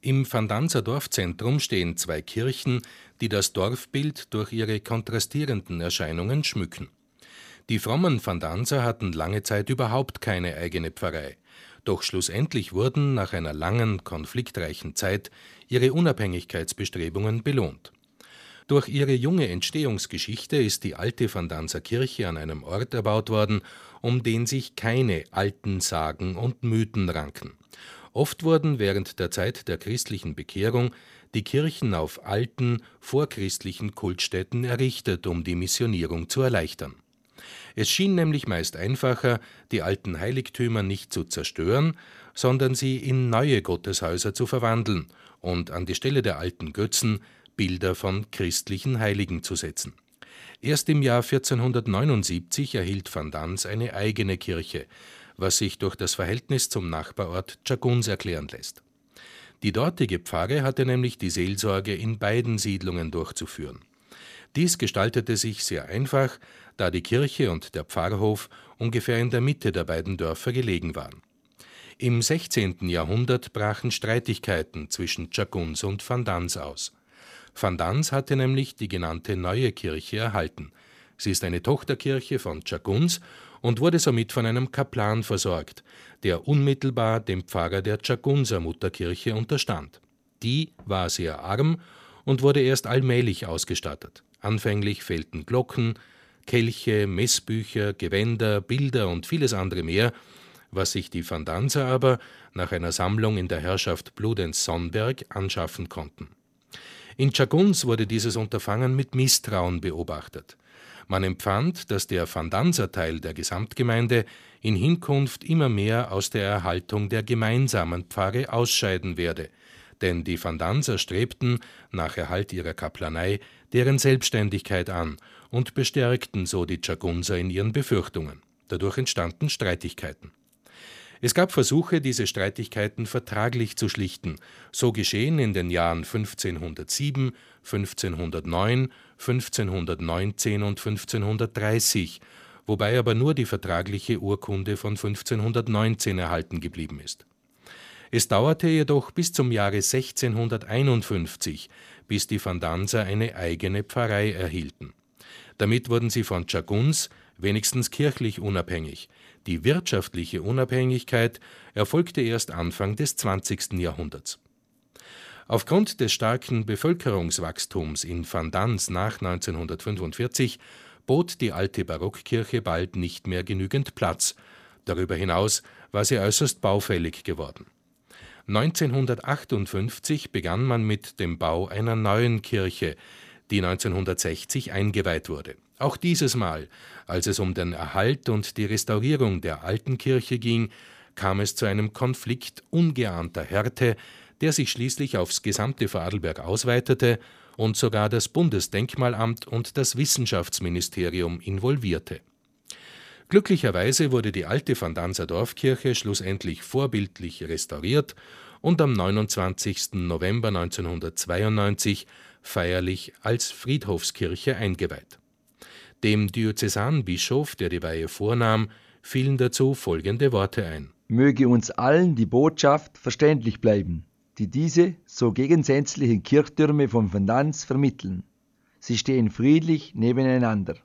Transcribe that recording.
Im Vandanser Dorfzentrum stehen zwei Kirchen, die das Dorfbild durch ihre kontrastierenden Erscheinungen schmücken. Die frommen Vandanser hatten lange Zeit überhaupt keine eigene Pfarrei. Doch schlussendlich wurden nach einer langen, konfliktreichen Zeit ihre Unabhängigkeitsbestrebungen belohnt. Durch ihre junge Entstehungsgeschichte ist die alte Vandanser Kirche an einem Ort erbaut worden, um den sich keine alten Sagen und Mythen ranken. Oft wurden während der Zeit der christlichen Bekehrung die Kirchen auf alten, vorchristlichen Kultstätten errichtet, um die Missionierung zu erleichtern. Es schien nämlich meist einfacher, die alten Heiligtümer nicht zu zerstören, sondern sie in neue Gotteshäuser zu verwandeln und an die Stelle der alten Götzen Bilder von christlichen Heiligen zu setzen. Erst im Jahr 1479 erhielt Vandans eine eigene Kirche, was sich durch das Verhältnis zum Nachbarort Tschagguns erklären lässt. Die dortige Pfarre hatte nämlich die Seelsorge in beiden Siedlungen durchzuführen. Dies gestaltete sich sehr einfach, da die Kirche und der Pfarrhof ungefähr in der Mitte der beiden Dörfer gelegen waren. Im 16. Jahrhundert brachen Streitigkeiten zwischen Tschagguns und Vandans aus. Vandans hatte nämlich die genannte Neue Kirche erhalten. Sie ist eine Tochterkirche von Tschagguns und wurde somit von einem Kaplan versorgt, der unmittelbar dem Pfarrer der Tschaggunser Mutterkirche unterstand. Die war sehr arm und wurde erst allmählich ausgestattet. Anfänglich fehlten Glocken, Kelche, Messbücher, Gewänder, Bilder und vieles andere mehr, was sich die Vandanser aber nach einer Sammlung in der Herrschaft Bludenz-Sonnberg anschaffen konnten. In Tschagguns wurde dieses Unterfangen mit Misstrauen beobachtet. Man empfand, dass der Vandanser Teil der Gesamtgemeinde in Hinkunft immer mehr aus der Erhaltung der gemeinsamen Pfarre ausscheiden werde, denn die Vandanser strebten, nach Erhalt ihrer Kaplanei, deren Selbstständigkeit an und bestärkten so die Tschaggunser in ihren Befürchtungen. Dadurch entstanden Streitigkeiten. Es gab Versuche, diese Streitigkeiten vertraglich zu schlichten. So geschehen in den Jahren 1507, 1509, 1519 und 1530, wobei aber nur die vertragliche Urkunde von 1519 erhalten geblieben ist. Es dauerte jedoch bis zum Jahre 1651, bis die Vandanser eine eigene Pfarrei erhielten. Damit wurden sie von Tschagguns wenigstens kirchlich unabhängig. Die wirtschaftliche Unabhängigkeit erfolgte erst Anfang des 20. Jahrhunderts. Aufgrund des starken Bevölkerungswachstums in Vandans nach 1945 bot die alte Barockkirche bald nicht mehr genügend Platz. Darüber hinaus war sie äußerst baufällig geworden. 1958 begann man mit dem Bau einer neuen Kirche, die 1960 eingeweiht wurde. Auch dieses Mal, als es um den Erhalt und die Restaurierung der alten Kirche ging, kam es zu einem Konflikt ungeahnter Härte, der sich schließlich aufs gesamte Vorarlberg ausweitete und sogar das Bundesdenkmalamt und das Wissenschaftsministerium involvierte. Glücklicherweise wurde die alte Vandanser Dorfkirche schlussendlich vorbildlich restauriert und am 29. November 1992 feierlich als Friedhofskirche eingeweiht. Dem Diözesanbischof, der die Weihe vornahm, fielen dazu folgende Worte ein: Möge uns allen die Botschaft verständlich bleiben, die diese so gegensätzlichen Kirchtürme von Vandans vermitteln. Sie stehen friedlich nebeneinander.